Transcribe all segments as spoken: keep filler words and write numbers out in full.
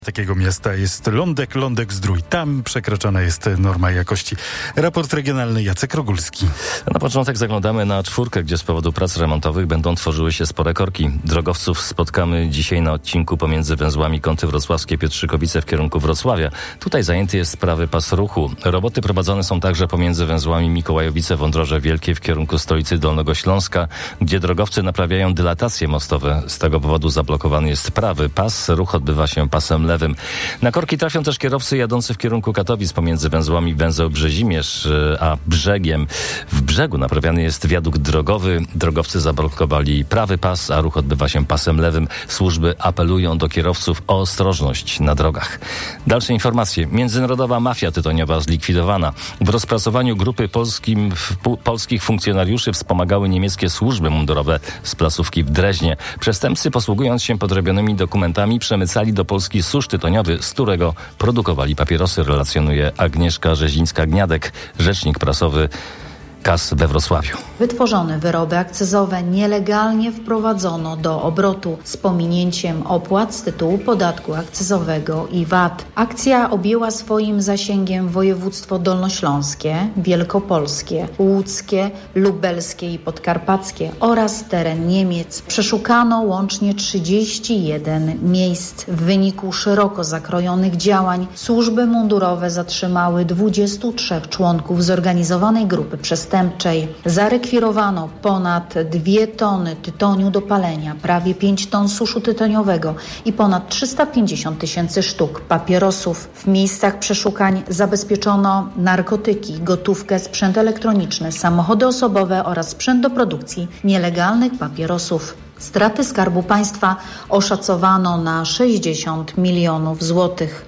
Takiego miasta jest Lądek, Lądek-Zdrój. Tam przekraczana jest norma jakości. Raport regionalny Jacek Rogulski. Na początek zaglądamy na czwórkę, gdzie z powodu prac remontowych będą tworzyły się spore korki. Drogowców spotkamy dzisiaj na odcinku pomiędzy węzłami Kąty Wrocławskie, Pietrzykowice w kierunku Wrocławia. Tutaj zajęty jest prawy pas ruchu. Roboty prowadzone są także pomiędzy węzłami Mikołajowice, Wądroże Wielkie w kierunku stolicy Dolnego Śląska, gdzie drogowcy naprawiają dylatacje mostowe. Z tego powodu zablokowany jest prawy pas. Ruch odbywa się pasem lewym. Na korki trafią też kierowcy jadący w kierunku Katowic pomiędzy węzłami węzeł Brzezimierz a Brzegiem. W Brzegu naprawiany jest wiadukt drogowy. Drogowcy zablokowali prawy pas, a ruch odbywa się pasem lewym. Służby apelują do kierowców o ostrożność na drogach. Dalsze informacje. Międzynarodowa mafia tytoniowa zlikwidowana. W rozpracowaniu grupy polskim, w, polskich funkcjonariuszy wspomagały niemieckie służby mundurowe z placówki w Dreźnie. Przestępcy, posługując się podrobionymi dokumentami, przemycali do Polski susz tytoniowy, z którego produkowali papierosy, relacjonuje Agnieszka Rzezińska-Gniadek, rzecznik prasowy K A S we Wrocławiu. Wytworzone wyroby akcyzowe nielegalnie wprowadzono do obrotu z pominięciem opłat z tytułu podatku akcyzowego i V A T. Akcja objęła swoim zasięgiem województwo dolnośląskie, wielkopolskie, łódzkie, lubelskie i podkarpackie oraz teren Niemiec. Przeszukano łącznie trzydzieści jeden miejsc. W wyniku szeroko zakrojonych działań służby mundurowe zatrzymały dwudziestu trzech członków zorganizowanej grupy przestępczej. Zarekwirowano ponad dwie tony tytoniu do palenia, prawie pięć ton suszu tytoniowego i ponad trzysta pięćdziesiąt tysięcy sztuk papierosów. W miejscach przeszukań zabezpieczono narkotyki, gotówkę, sprzęt elektroniczny, samochody osobowe oraz sprzęt do produkcji nielegalnych papierosów. Straty Skarbu Państwa oszacowano na sześćdziesiąt milionów złotych.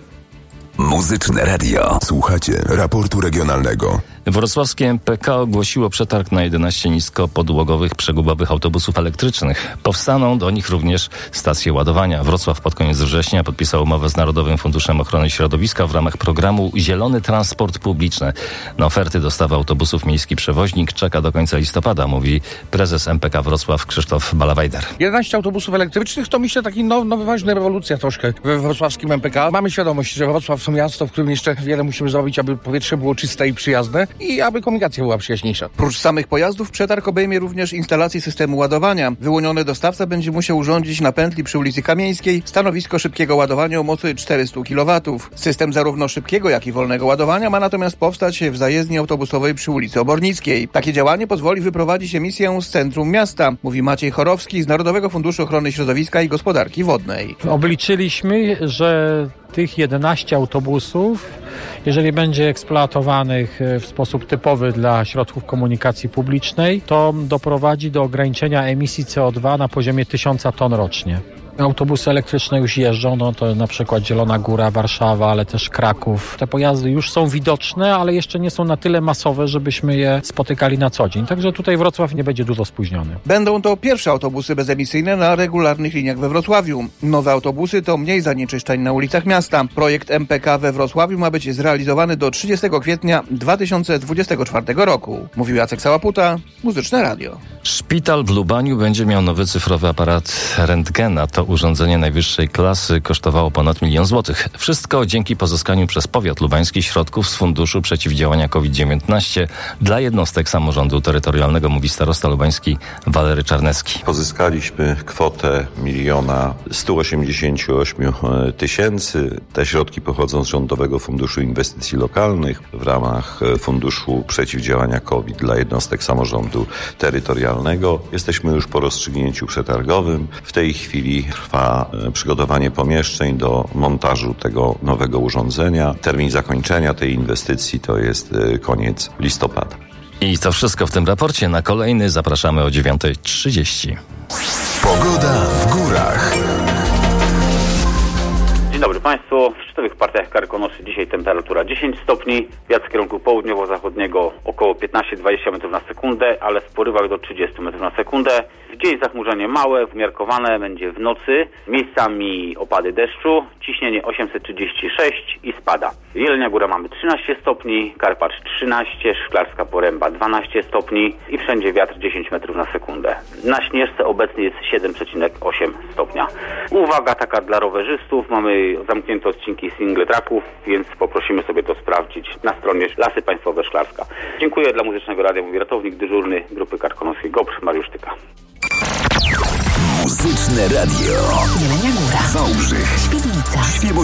Muzyczne radio. Słuchacie raportu regionalnego. Wrocławskie M P K ogłosiło przetarg na jedenaście niskopodłogowych przegubowych autobusów elektrycznych. Powstaną do nich również stacje ładowania. Wrocław pod koniec września podpisał umowę z Narodowym Funduszem Ochrony Środowiska w ramach programu Zielony Transport Publiczny. Na oferty dostawy autobusów miejski przewoźnik czeka do końca listopada, mówi prezes M P K Wrocław Krzysztof Balawajder. jedenaście autobusów elektrycznych to myślę taki now, nowy ważny rewolucja troszkę we wrocławskim M P K. Mamy świadomość, że Wrocław to miasto, w którym jeszcze wiele musimy zrobić, aby powietrze było czyste i przyjazne i aby komunikacja była przyjaźniejsza. Prócz samych pojazdów przetarg obejmie również instalację systemu ładowania. Wyłoniony dostawca będzie musiał urządzić na pętli przy ulicy Kamieńskiej stanowisko szybkiego ładowania o mocy czterysta kilowatów. System zarówno szybkiego, jak i wolnego ładowania ma natomiast powstać w zajezdni autobusowej przy ulicy Obornickiej. Takie działanie pozwoli wyprowadzić emisję z centrum miasta, mówi Maciej Chorowski z Narodowego Funduszu Ochrony Środowiska i Gospodarki Wodnej. Obliczyliśmy, że tych jedenaście autobusów, jeżeli będzie eksploatowanych w sposób typowy dla środków komunikacji publicznej, to doprowadzi do ograniczenia emisji C O dwa na poziomie tysiąc ton rocznie. Autobusy elektryczne już jeżdżą, no to na przykład Zielona Góra, Warszawa, ale też Kraków. Te pojazdy już są widoczne, ale jeszcze nie są na tyle masowe, żebyśmy je spotykali na co dzień. Także tutaj Wrocław nie będzie dużo spóźniony. Będą to pierwsze autobusy bezemisyjne na regularnych liniach we Wrocławiu. Nowe autobusy to mniej zanieczyszczeń na ulicach miasta. Projekt M P K we Wrocławiu ma być zrealizowany do trzydziestego kwietnia dwa tysiące dwudziestego czwartego roku. Mówił Jacek Sałaputa, Muzyczne Radio. Szpital w Lubaniu będzie miał nowy cyfrowy aparat rentgena. To urządzenie najwyższej klasy kosztowało ponad milion złotych. Wszystko dzięki pozyskaniu przez powiat lubański środków z Funduszu Przeciwdziałania COVID dziewiętnaście dla jednostek samorządu terytorialnego, mówi starosta lubański Walery Czarnecki. Pozyskaliśmy kwotę miliona stu osiemdziesięciu ośmiu tysięcy. Te środki pochodzą z Rządowego Funduszu Inwestycji Lokalnych w ramach Funduszu Przeciwdziałania COVID dla jednostek samorządu terytorialnego. Jesteśmy już po rozstrzygnięciu przetargowym. W tej chwili trwa przygotowanie pomieszczeń do montażu tego nowego urządzenia. Termin zakończenia tej inwestycji to jest koniec listopada. I to wszystko w tym raporcie. Na kolejny zapraszamy o dziewiąta trzydzieści. Pogoda w górach. Dzień dobry Państwu. szczytowych partiach Karkonoszy dzisiaj temperatura dziesięć stopni, wiatr z kierunku południowo-zachodniego około piętnaście do dwudziestu metrów na sekundę, ale w porywach do trzydziestu metrów na sekundę. W dzień zachmurzenie małe, umiarkowane będzie w nocy, miejscami opady deszczu, ciśnienie osiemset trzydzieści sześć i spada. Jelenia Góra mamy trzynaście stopni, Karpacz trzynaście, Szklarska Poręba dwanaście stopni i wszędzie wiatr dziesięć metrów na sekundę. Na Śnieżce obecnie jest siedem przecinek osiem stopnia. Uwaga taka dla rowerzystów, mamy zamknięte odcinki single tracków, więc poprosimy sobie to sprawdzić na stronie Lasy Państwowe Szklarska. Dziękuję. Dla Muzycznego Radia mówi ratownik dyżurny Grupy Karkonoskiej GOPR Mariusz Tyka. Muzyczne Radio. Jelenia Góra. Wałbrzych. Świdnica. Świebodzina.